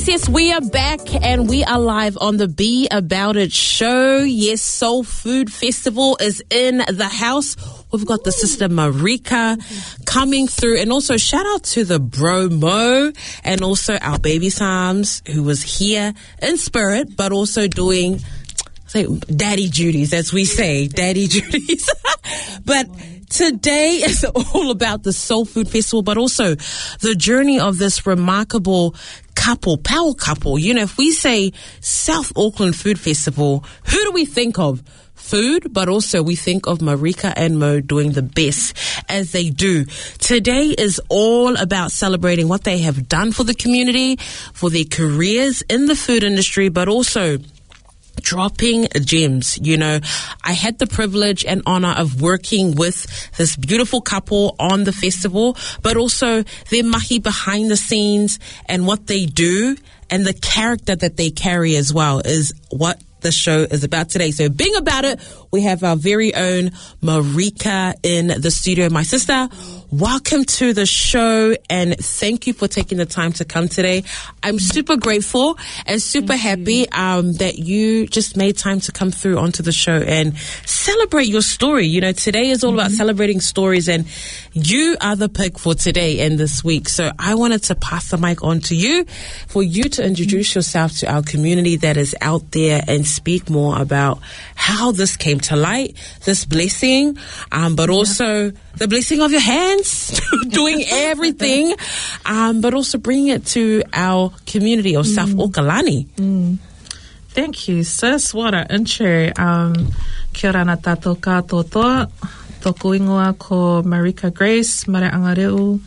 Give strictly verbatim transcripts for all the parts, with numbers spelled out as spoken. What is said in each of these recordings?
yes, we are back and we are live on the Be About It show. Yes, Soul Food Festival is in the house. We've got the sister Marika coming through, and also shout out to the bro Mo and also our baby Psalms who was here in spirit, but also doing say daddy duties, as we say, daddy duties. But today is all about the Soul Food Festival, but also the journey of this remarkable couple, power couple. You know, if we say South Auckland Food Festival, who do we think of? Food, but also we think of Marika and Mo doing the best as they do. Today is all about celebrating what they have done for the community, for their careers in the food industry, but also dropping gems. You know, I had the privilege and honor of working with this beautiful couple on the festival, but also their mahi behind the scenes and what they do and the character that they carry as well is what the show is about today. So being about it, we have our very own Marika in the studio. My sister, welcome to the show and thank you for taking the time to come today. I'm super grateful and super thank happy um, that you just made time to come through onto the show and celebrate your story. You know, today is all mm-hmm. about celebrating stories, and you are the pick for today and this week. So I wanted to pass the mic on to you for you to introduce yourself to our community that is out there and speak more about how this came to light, this blessing, um, but also the blessing of your hands, doing everything, um, but also bringing it to our community of mm. South Okalani. Mm. Thank you, sis. What an intro. Um, kia ora na tātou katoa. Tōku ingoa ko Marika Grace, Mare Angareu.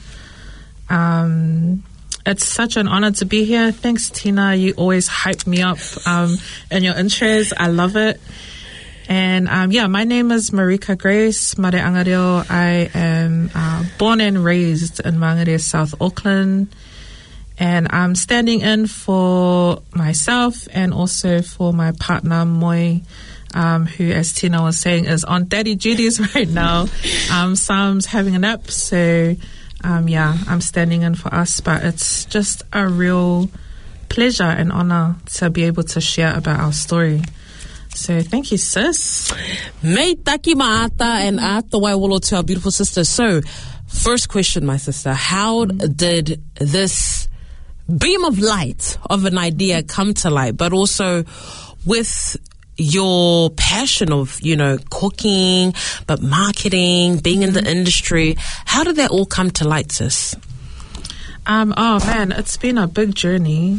Um... It's such an honor to be here. Thanks, Tina. You always hype me up um, in your intros. I love it. And um, yeah, my name is Marika Grace Mare Angareo. I am uh, born and raised in Mangere, South Auckland. And I'm standing in for myself and also for my partner, Moi, um, who, as Tina was saying, is on daddy duties right now. Um, Sam's having a nap, so... Um, yeah, I'm standing in for us, but it's just a real pleasure and honor to be able to share about our story. So thank you, sis. Mei taki maata and ata waiwolo to our beautiful sister. So, first question, my sister, how did this beam of light of an idea come to light, but also with your passion of, you know, cooking, but marketing, being in the industry, how did that all come to light, sis? Um, oh man, it's been a big journey.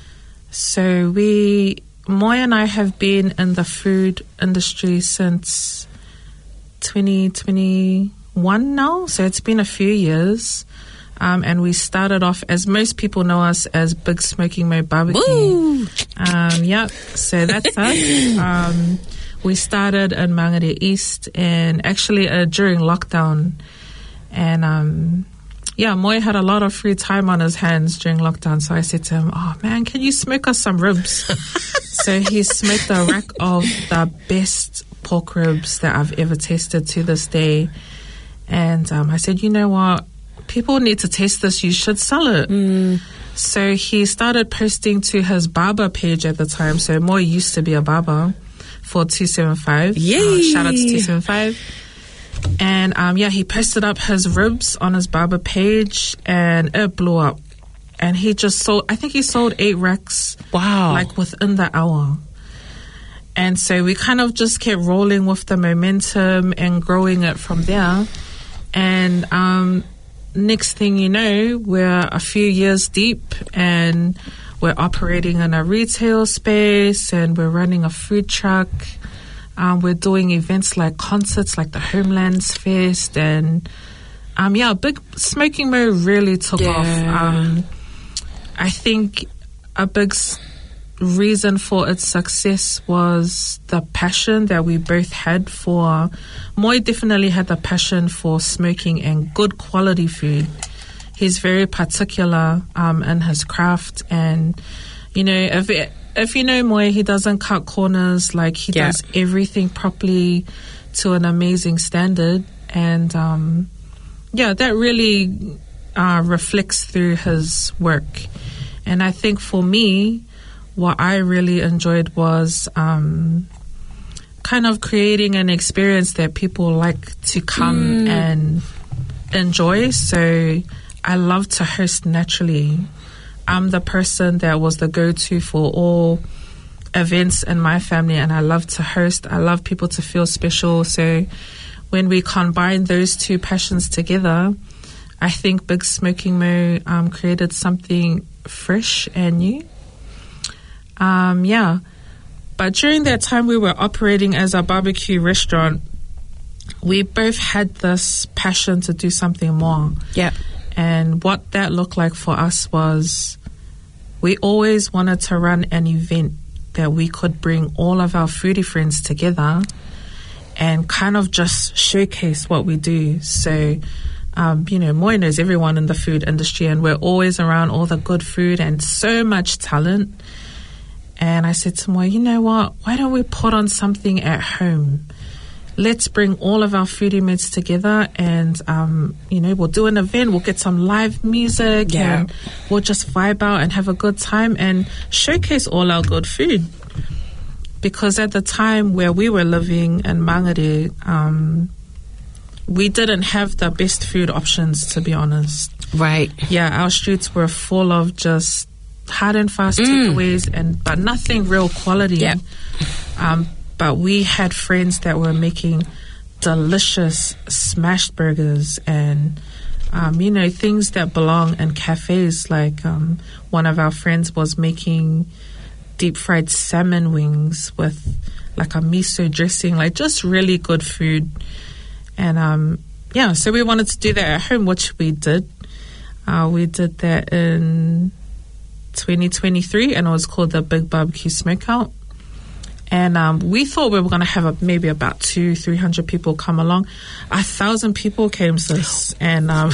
So we, Moi and I have been in the food industry since twenty twenty-one now. So it's been a few years. Um, and we started off, as most people know us, as Big Smoking Mo Barbecue. Woo! Um, yeah, so that's us. Um, we started in Mangere East and actually uh, during lockdown. And um, yeah, Moi had a lot of free time on his hands during lockdown. So I said to him, oh man, can you smoke us some ribs? So he smoked a rack of the best pork ribs that I've ever tasted to this day. And um, I said, you know what? People need to taste this. You should sell it. Mm. So he started posting to his barber page at the time. So Moi used to be a barber for two seventy-five. Yay! Uh, shout out to two seventy-five. And um, yeah, he posted up his ribs on his barber page and it blew up. And he just sold, I think he sold eight racks. Wow. Like within the hour. And so we kind of just kept rolling with the momentum and growing it from there. And um next thing you know, we're a few years deep and we're operating in a retail space and we're running a food truck. Um, we're doing events like concerts like the Homelands Fest and um, yeah, Big Smoking Mo really took yeah. off. Um, I think a big s- reason for its success was the passion that we both had for. Moi definitely had the passion for smoking and good quality food. He's very particular um, in his craft, and you know, if it, if you know Moi, he doesn't cut corners. Like he yeah. does everything properly to an amazing standard, and um, yeah, that really uh, reflects through his work. And I think for me, what I really enjoyed was um, kind of creating an experience that people like to come mm. and enjoy. So I love to host naturally. I'm the person that was the go-to for all events in my family, and I love to host. I love people to feel special. So when we combine those two passions together, I think Big Smoking Mo um, created something fresh and new. Um, yeah. But during that time we were operating as a barbecue restaurant, we both had this passion to do something more. Yeah. And what that looked like for us was we always wanted to run an event that we could bring all of our foodie friends together and kind of just showcase what we do. So, um, you know, Moy knows everyone in the food industry, and we're always around all the good food and so much talent. And I said to Moy, you know what, why don't we put on something at home? Let's bring all of our foodie mates together and, um, you know, we'll do an event. We'll get some live music yeah. and we'll just vibe out and have a good time and showcase all our good food. Because at the time where we were living in Mangere, um, we didn't have the best food options, to be honest. Right. Yeah, our streets were full of just hard and fast mm. takeaways, and but nothing real quality. Yeah. Um, But we had friends that were making delicious smashed burgers and, um, you know, things that belong in cafes. Like um, one of our friends was making deep fried salmon wings with like a miso dressing, like just really good food. And um, yeah, so we wanted to do that at home, which we did. Uh, we did that in twenty twenty-three, and it was called the Big Barbecue Smokeout. And um, we thought we were going to have a, maybe about two, three hundred people come along. A thousand people came, sis, and um,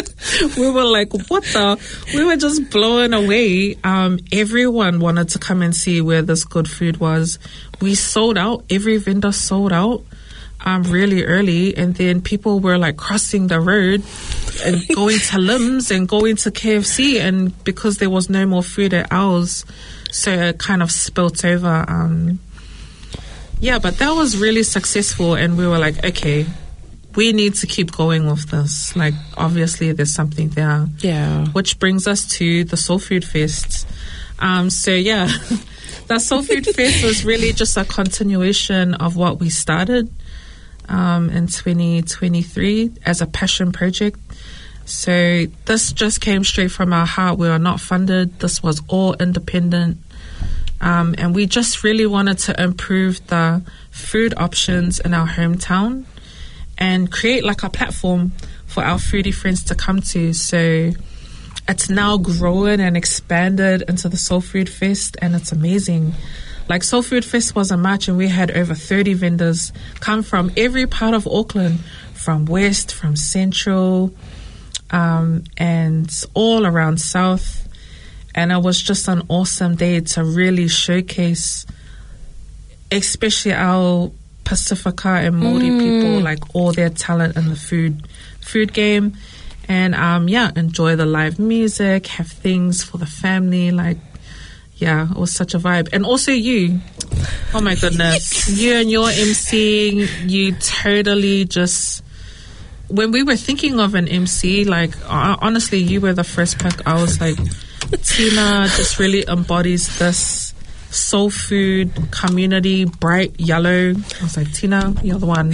we were like, "What the?" We were just blown away. Um, everyone wanted to come and see where this good food was. We sold out. Every vendor sold out um, really early, and then people were like crossing the road and going to Limbs and going to K F C, and because there was no more food at ours, so it kind of spilt over. Um, Yeah, but that was really successful, and we were like, okay, we need to keep going with this. Like, obviously, there's something there. Yeah. Which brings us to the Soul Food Fest. Um, so, yeah, the Soul Food Fest was really just a continuation of what we started um, in twenty twenty-three as a passion project. So this just came straight from our heart. We were not funded. This was all independent. Um, and we just really wanted to improve the food options in our hometown and create like a platform for our foodie friends to come to. So it's now grown and expanded into the Soul Food Fest, and it's amazing. Like, Soul Food Fest was a March, and we had over thirty vendors come from every part of Auckland, from West, from Central, um, and all around South. And it was just an awesome day to really showcase, especially our Pacifica and Māori mm. people, like all their talent in the food food game. And um, yeah, enjoy the live music, have things for the family. Like, yeah, it was such a vibe. And also you, oh my goodness, you and your emceeing, you totally just... When we were thinking of an M C, like, uh, honestly, you were the first pick. I was like... Tina just really embodies this soul food community, bright yellow. I was like, Tina, you're the one.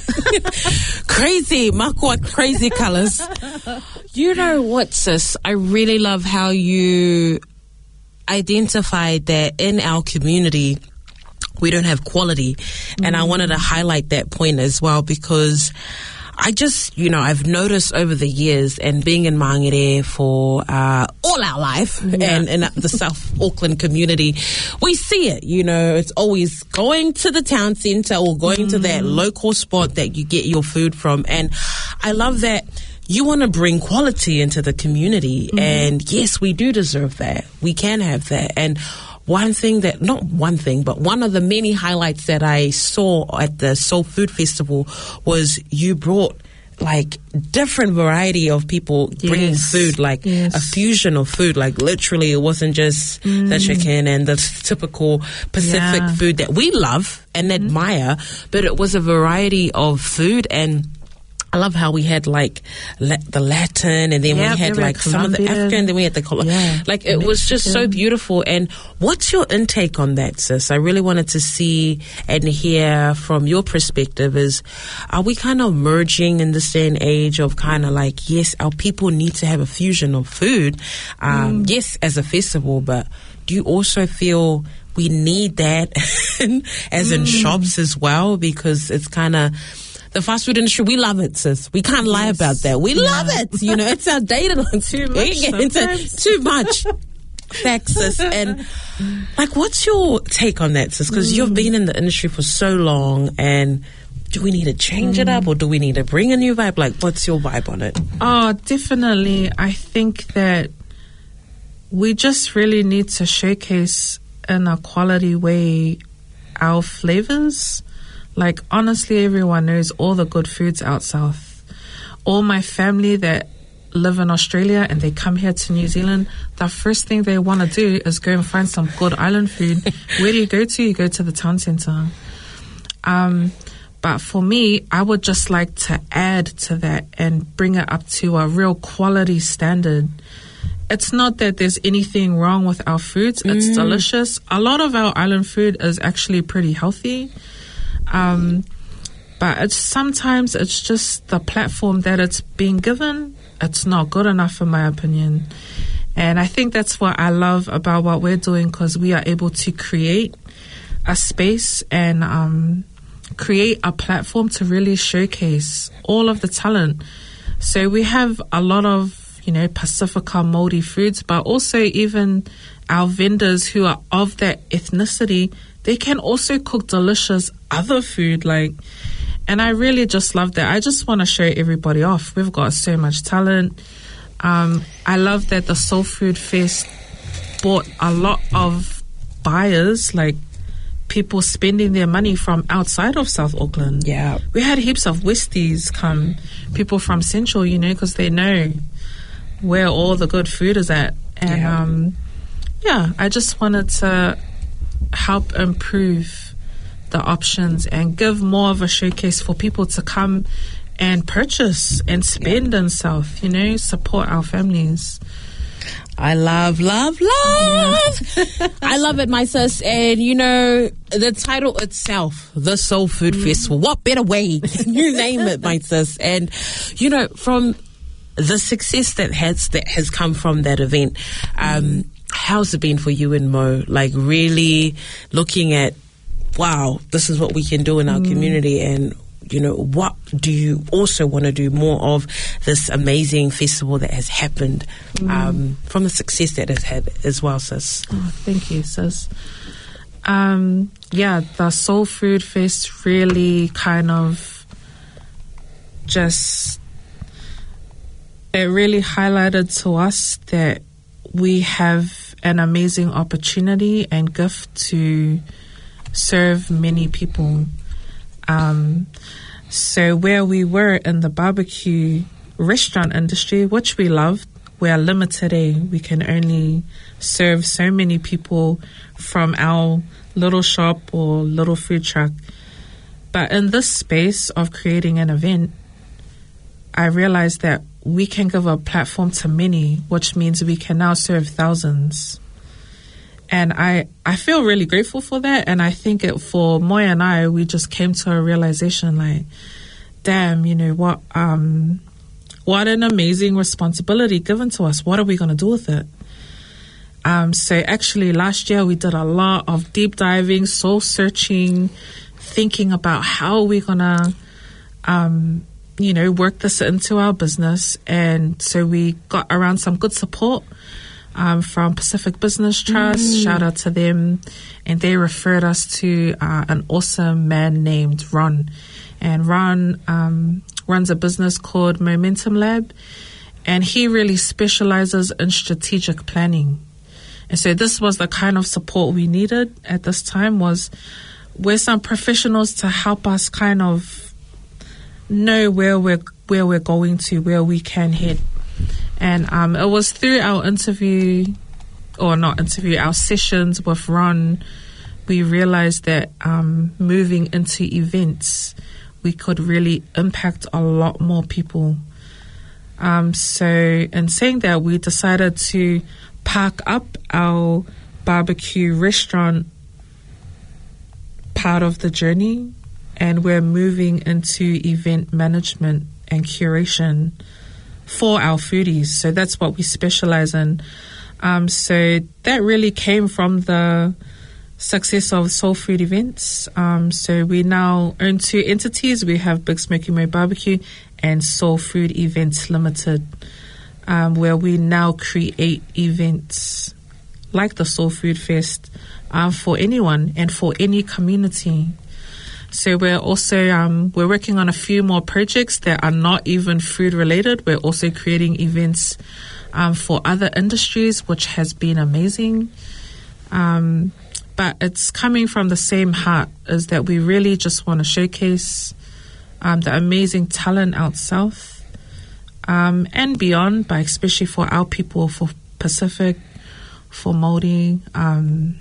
Crazy, makua, crazy colors. You know what, sis? I really love how you identified that in our community we don't have quality. Mm. And I wanted to highlight that point as well, because I just, you know, I've noticed over the years, and being in Mangere for uh, all our life, yeah. and in the South Auckland community, we see it. You know, it's always going to the town centre or going mm. to that local spot that you get your food from. And I love that you want to bring quality into the community. Mm. And yes, we do deserve that. We can have that. And one thing that, not one thing, but one of the many highlights that I saw at the Soul Food Festival was you brought like different variety of people bringing Yes. food, like Yes. a fusion of food. Like literally, it wasn't just Mm. the chicken and the typical Pacific Yeah. food that we love and Mm-hmm. admire, but it was a variety of food. And I love how we had like la- the Latin, and then Yeah, we had very like some of the Colombian. African, then we had the Col- Yeah, like it was just so Mexican. beautiful. And what's your intake on that, sis? I really wanted to see and hear from your perspective. Is are we kind of merging in this day and age of kind of like, yes, our people need to have a fusion of food, um, Mm. yes, as a festival, but do you also feel we need that as in Mm. shops as well? Because it's kind of the fast food industry, we love it, sis. We can't lie Yes. about that. We Yeah. love it. You know, it's outdated. Too much We get into sometimes. too much. Facts, sis. And like, what's your take on that, sis? Because Mm. you've been in the industry for so long, and do we need to change it Mm. up, or do we need to bring a new vibe? Like, what's your vibe on it? Oh, definitely. I think that we just really need to showcase in a quality way our flavors. Like, honestly, everyone knows all the good foods out south. All my family that live in Australia and they come here to New Zealand, the first thing they want to do is go and find some good island food. Where do you go to? You go to the town centre. Um, but for me, I would just like to add to that and bring it up to a real quality standard. It's not that there's anything wrong with our foods. It's Mm. delicious. A lot of our island food is actually pretty healthy. Um, but it's sometimes it's just the platform that it's being given. It's not good enough, in my opinion. And I think that's what I love about what we're doing, because we are able to create a space and um, create a platform to really showcase all of the talent. So we have a lot of, you know, Pacifica Māori foods, but also even our vendors who are of that ethnicity, they can also cook delicious other food. Like, and I really just love that. I just want to show everybody off. We've got so much talent. Um, I love that the Soul Food Fest brought a lot of buyers, like people spending their money from outside of South Auckland. Yeah. We had heaps of Westies come, people from Central, you know, because they know where all the good food is at. And Yeah. um, yeah, I just wanted to help improve the options and give more of a showcase for people to come and purchase and spend in South, you know, support our families. I love, love, love. I love it, my sis. And, you know, the title itself, the Soul Food Festival, what better way can you name it, my sis? And, you know, from the success that has that has come from that event, um, how's it been for you and Mo? Like, really looking at, wow, this is what we can do in our community, and you know, what do you also want to do more of this amazing festival that has happened, um, from the success that it's had as well, sis? Oh, thank you, sis. Um, yeah, the Soul Food Fest really kind of just, it really highlighted to us that we have an amazing opportunity and gift to serve many people. Um, so where we were in the barbecue restaurant industry, which we loved, we are limited. Eh? We can only serve so many people from our little shop or little food truck. But in this space of creating an event, I realized that we can give a platform to many, which means we can now serve thousands. And I, I feel really grateful for that. And I think it, for Moya and I, we just came to a realization like, damn, you know, what, um, what an amazing responsibility given to us. What are we going to do with it? Um, so actually last year we did a lot of deep diving, soul searching, thinking about how are we going to, um, you know, work this into our business. And so we got around some good support Um, from Pacific Business Trust. Mm. Shout out to them. And they referred us to uh, an awesome man named Ron. And Ron um, runs a business called Momentum Lab. And he really specializes in strategic planning. And so this was the kind of support we needed at this time, was we're some professionals to help us kind of know where we're where we're going to, where we can head. And um, it was through our interview, or not interview, our sessions with Ron, we realized that um, moving into events, we could really impact a lot more people. Um, so in saying that, we decided to park up our barbecue restaurant part of the journey, and we're moving into event management and curation for our foodies. So that's what we specialize in. Um, so that really came from the success of Soul Food Events. Um, so we now own two entities. We have Big Smoky Mo Barbecue and Soul Food Events Limited, um, where we now create events like the Soul Food Fest um, for anyone and for any community. So we're also um, we're working on a few more projects that are not even food related. We're also creating events um, for other industries, which has been amazing. Um, but it's coming from the same heart, is that we really just want to showcase um, the amazing talent out south um, and beyond, but especially for our people, for Pacific, for Māori. Um,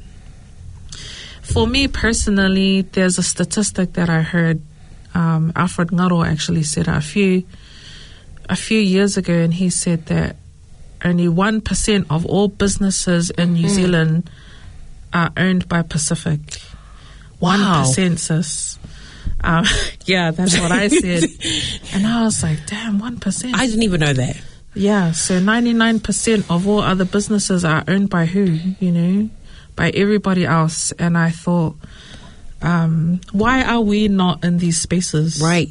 for me personally, there's a statistic that I heard. Um, Alfred Ngaro actually said a few a few years ago, and he said that only one percent of all businesses in New mm. Zealand are owned by Pacific. One Wow. percent, sis. Um, yeah, that's what I said. And I was like, damn, one percent. I didn't even know that. Yeah, so ninety-nine percent of all other businesses are owned by who, you know, by everybody else. And I thought, um, why are we not in these spaces? Right.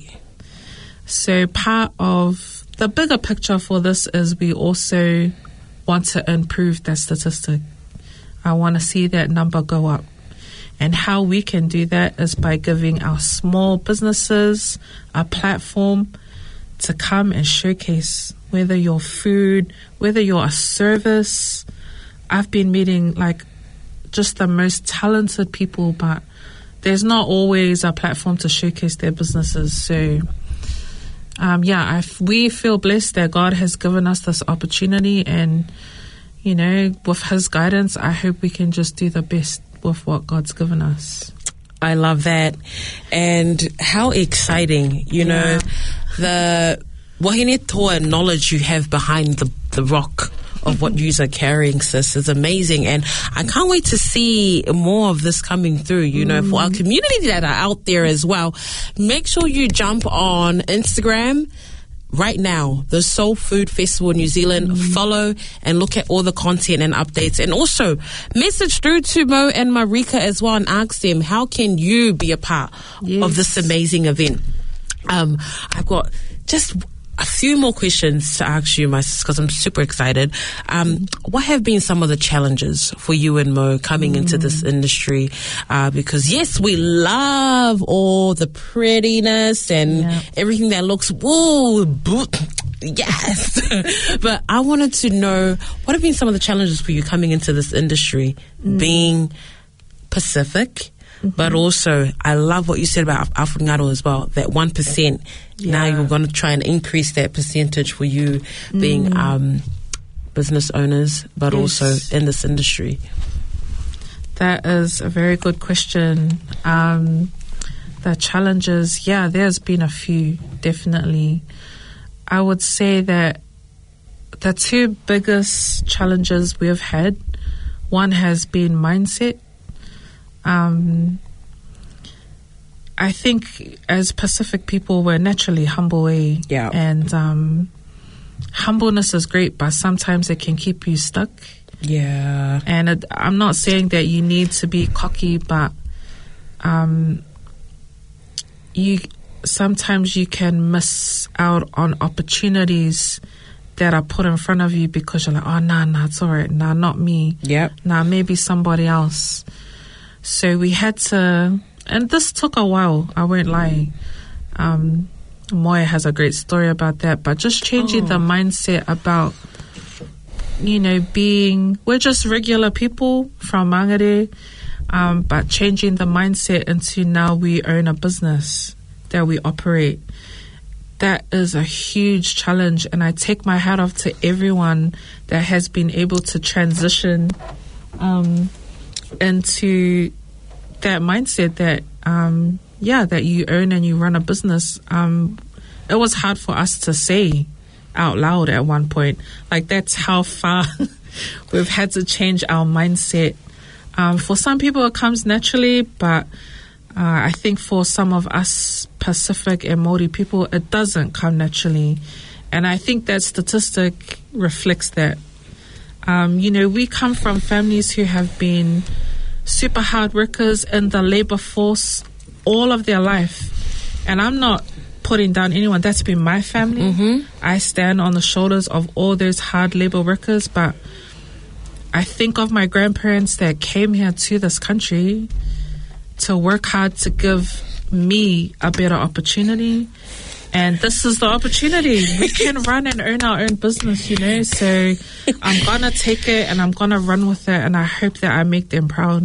So part of the bigger picture for this is we also want to improve that statistic. I want to see that number go up. And how we can do that is by giving our small businesses a platform to come and showcase, whether you're food, whether you're a service. I've been meeting like just the most talented people, but there's not always a platform to showcase their businesses. So um, yeah, I f- we feel blessed that God has given us this opportunity, and you know, with His guidance, I hope we can just do the best with what God's given us. I love that. And how exciting, you know, Yeah. the wahine toa knowledge you have behind the, the rock of what you are carrying, sis, is amazing. And I can't wait to see more of this coming through, you know, for our community that are out there as well. Make sure you jump on Instagram right now, the Soul Food Festival New Zealand. Mm. Follow and look at all the content and updates, and also message through to Mo and Marika as well and ask them, how can you be a part Yes. of this amazing event? Um, I've got just a few more questions to ask you, my sis, because I'm super excited. Um, what have been some of the challenges for you and Mo coming mm. into this industry? Uh, because yes, we love all the prettiness and yeah. everything that looks, woo, boo, yes. But I wanted to know, what have been some of the challenges for you coming into this industry, mm. being Pacific? Mm-hmm. But also, I love what you said about Alfred Ngaro as well, that one percent. Yeah. Now you're going to try and increase that percentage for you being mm. um, business owners, but yes. also in this industry. That is a very good question. Um, the challenges, yeah, there's been a few, definitely. I would say that the two biggest challenges we've had, one has been mindset. Um, I think as Pacific people, we're naturally humble, eh? Yeah. And um, humbleness is great, but sometimes it can keep you stuck. Yeah. And it, I'm not saying that you need to be cocky, but um, you sometimes you can miss out on opportunities that are put in front of you because you're like, oh, nah, nah, it's all right. Nah, not me. Yep. Nah, maybe somebody else. So we had to, and this took a while, I won't lie. Um, Moya has a great story about that, but just changing oh. the mindset about, you know, being, we're just regular people from Mangere, um, but changing the mindset into now we own a business that we operate. that is a huge challenge, and I take my hat off to everyone that has been able to transition um, into that mindset that, um, yeah, that you own and you run a business. Um, it was hard for us to say out loud at one point. Like, that's how far we've had to change our mindset. Um, for some people, it comes naturally, but uh, I think for some of us Pacific and Māori people, it doesn't come naturally. And I think that statistic reflects that. Um, you know, we come from families who have been super hard workers in the labor force all of their life. And I'm not putting down anyone. That's been my family. Mm-hmm. I stand on the shoulders of all those hard labor workers, but I think of my grandparents that came here to this country to work hard to give me a better opportunity. And this is the opportunity. We can run and earn our own business, you know. So I'm going to take it and I'm going to run with it. And I hope that I make them proud.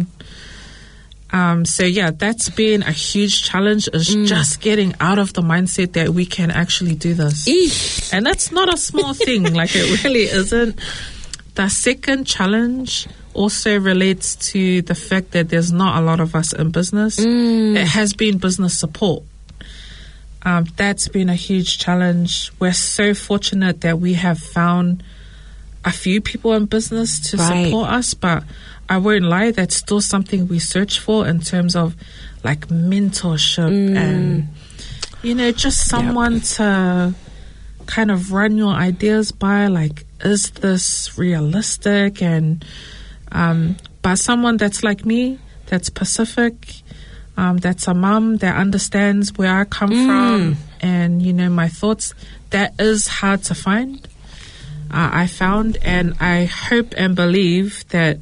Um, so, yeah, that's been a huge challenge, is mm. just getting out of the mindset that we can actually do this. Eesh. And that's not a small thing. Like, it really isn't. The second challenge also relates to the fact that there's not a lot of us in business. Mm. It has been business support. Um, that's been a huge challenge. We're so fortunate that we have found a few people in business to right. support us, but I won't lie, that's still something we search for in terms of like mentorship mm. and, you know, just someone yep. to kind of run your ideas by, like, is this realistic? And um, by someone that's like me, that's Pacific, um, that's a mum that understands where I come mm. from and, you know, my thoughts. That is hard to find. Uh, I found, and I hope and believe that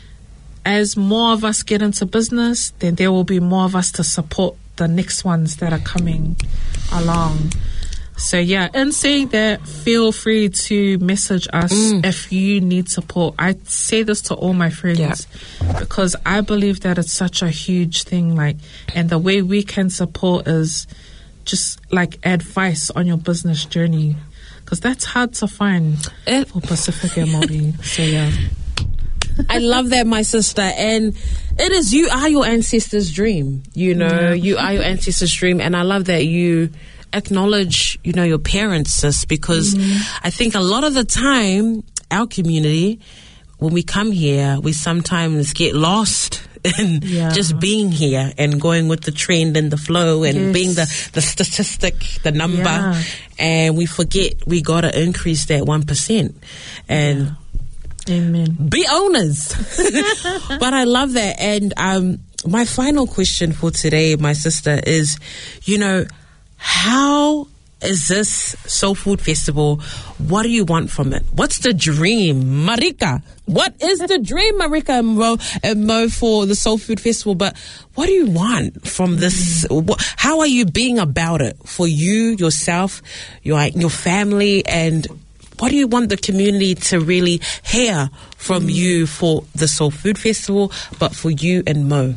as more of us get into business, then there will be more of us to support the next ones that are coming along. So, yeah, in saying that, feel free to message us mm. if you need support. I say this to all my friends yeah. because I believe that it's such a huge thing. Like, and the way we can support is just like advice on your business journey, because that's hard to find it, for Pacific and Māori. So, yeah. I love that, my sister. And it is, you are your ancestors' dream. You know, yeah. you are your ancestors' dream. And I love that you acknowledge, you know, your parents, sis, because mm-hmm. I think a lot of the time, our community, when we come here, we sometimes get lost in yeah. just being here and going with the trend and the flow and yes. being the, the statistic, the number. Yeah. And we forget we got to increase that one percent. And yeah. Amen. Be owners. But I love that. And um, my final question for today, my sister, is, you know, how is this Soul Food Festival? What do you want from it? What's the dream, Marika? What is the dream, Marika and Mo, and Mo, for the Soul Food Festival? But what do you want from this? What, how are you being about it for you, yourself, your your family, and what do you want the community to really hear from mm. you for the Soul Food Festival, but for you and Mo?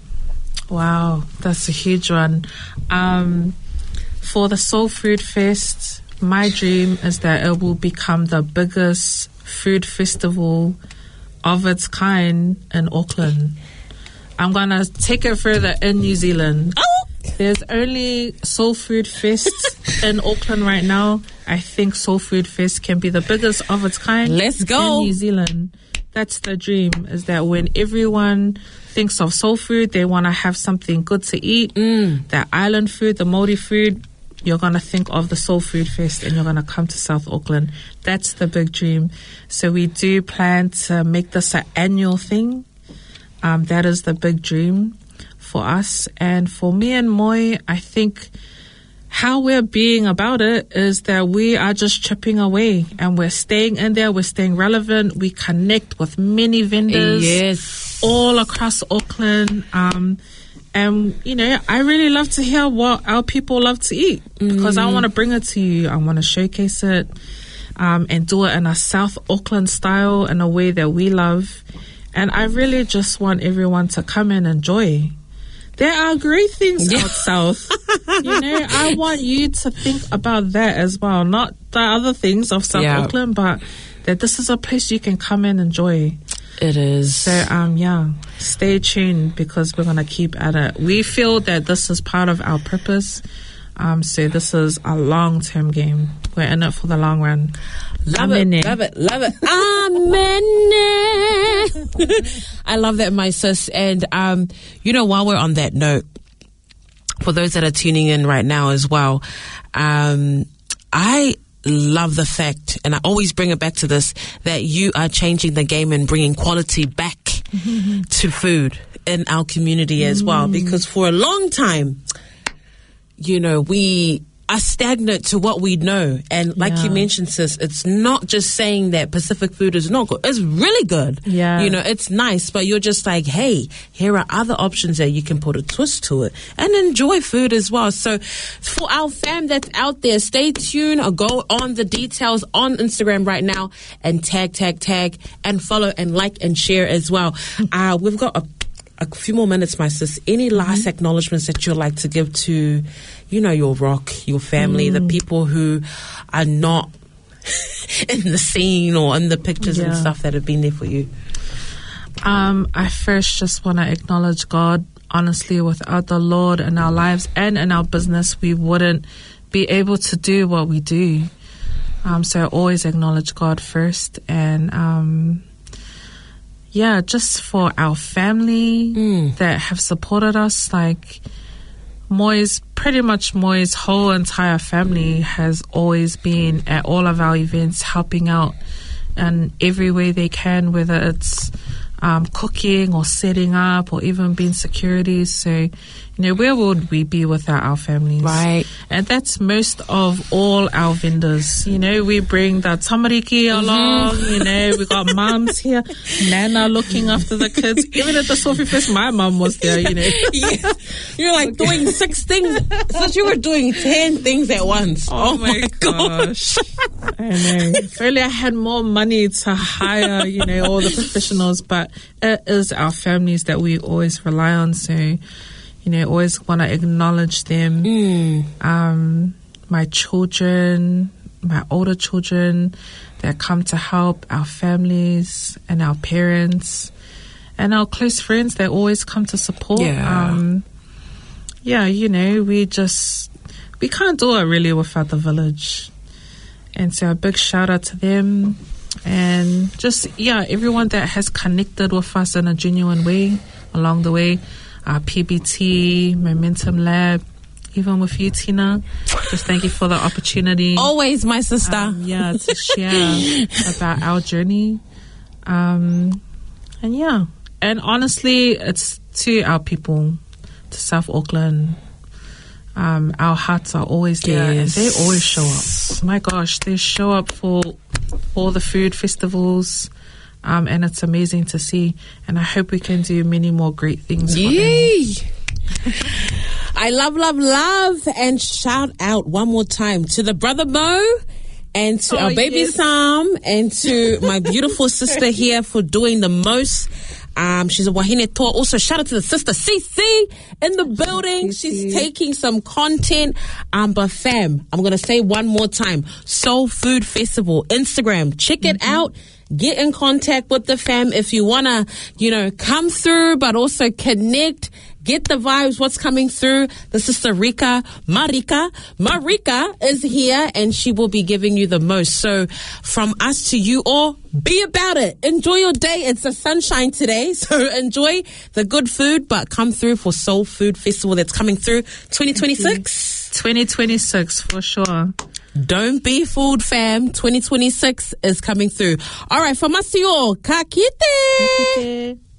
Wow, that's a huge one. Um, for the Soul Food Fest, my dream is that it will become the biggest food festival of its kind in Auckland. I'm going to take it further in New Zealand. Oh! There's only Soul Food Fest in Auckland right now. I think Soul Food Fest can be the biggest of its kind. Let's go. In New Zealand. That's the dream, is that when everyone thinks of soul food, they want to have something good to eat. Mm. That island food, the Māori food, you're going to think of the Soul Food Fest and you're going to come to South Auckland. That's the big dream. So we do plan to make this an annual thing. Um, that is the big dream for us. And for me and Moi, I think how we're being about it is that we are just chipping away and we're staying in there, we're staying relevant, we connect with many vendors yes. all across Auckland. Um, and, you know, I really love to hear what our people love to eat because mm. I want to bring it to you. I want to showcase it um, and do it in a South Auckland style in a way that we love. And I really just want everyone to come and enjoy. There are great things yeah. out south. You know, I I want you to think about that as well. Not the other things of South Yeah. Auckland, but that this is a place you can come and enjoy. It is. So, um, yeah, stay tuned because we're going to keep at it. We feel that this is part of our purpose. Um, so this is a long-term game. We're in it for the long run. Love Amen. it, love it, love it. Amen. I love that, my sis. And, um, you know, while we're on that note, for those that are tuning in right now as well, um, I love the fact, and I always bring it back to this, that you are changing the game and bringing quality back mm-hmm. to food in our community as mm. well. Because for a long time, you know, we are stagnant to what we know. And like yeah. you mentioned, sis, it's not just saying that Pacific food is not good. It's really good. Yeah. You know, it's nice, but you're just like, hey, here are other options that you can put a twist to it and enjoy food as well. So for our fam that's out there, stay tuned or go on the details on Instagram right now and tag, tag, tag and follow and like and share as well. Uh, we've got a A few more minutes, my sis. Any last mm-hmm. acknowledgements that you'd like to give to, you know, your rock, your family, mm. the people who are not in the scene or in the pictures yeah. and stuff that have been there for you? Um, I first just want to acknowledge God. Honestly, without the Lord in our lives and in our business, we wouldn't be able to do what we do. Um, so I always acknowledge God first. And, um, yeah, just for our family mm. that have supported us, like Moi's, pretty much Moi's whole entire family has always been at all of our events, helping out in every way they can, whether it's um, cooking or setting up or even being security. So, you know, where would we be without our families? Right. And that's most of all our vendors. You know, we bring the tamariki mm-hmm. along, you know, we got moms here, Nana looking after the kids. Even at the Sophie Fest, my mom was there, you know. Yeah. You're like doing six things. So you were doing ten things at once. Oh, oh my, my gosh. I know. If only I had more money to hire, you know, all the professionals, but it is our families that we always rely on. So, you know, always want to acknowledge them. Mm. Um, my children, my older children that come to help, our families and our parents and our close friends that always come to support. Yeah. Um, yeah, you know, we just, we can't do it really without the village. And so a big shout out to them. And just, yeah, everyone that has connected with us in a genuine way along the way. Uh, P B T, Momentum Lab, even with you, Tina. Just thank you for the opportunity. Always, my sister. Um, yeah, to share about our journey. Um, and yeah, and honestly, it's to our people, to South Auckland. Um, our hearts are always there, yes. and they always show up. My gosh, they show up for all the food festivals. Um, and it's amazing to see. And I hope we can do many more great things for Yay. them. I love, love, love. And shout out one more time to the brother Mo and to oh, our baby yes. Sam and to my beautiful sister here for doing the most. Um, she's a Wahine toa. Also, shout out to the sister Cece in the building. She's taking some content. Um, but fam, I'm going to say one more time. Soul Food Festival, Instagram. Check it mm-hmm. out. Get in contact with the fam if you want to, you know, come through, but also connect. Get the vibes, what's coming through. The sister Rika, Marika, Marika is here and she will be giving you the most. So from us to you all, be about it. Enjoy your day. It's the sunshine today. So enjoy the good food, but come through for Soul Food Festival that's coming through twenty twenty-six. twenty twenty-six for sure. Don't be fooled, fam. twenty twenty-six is coming through. All right, from us to you all, ka kite.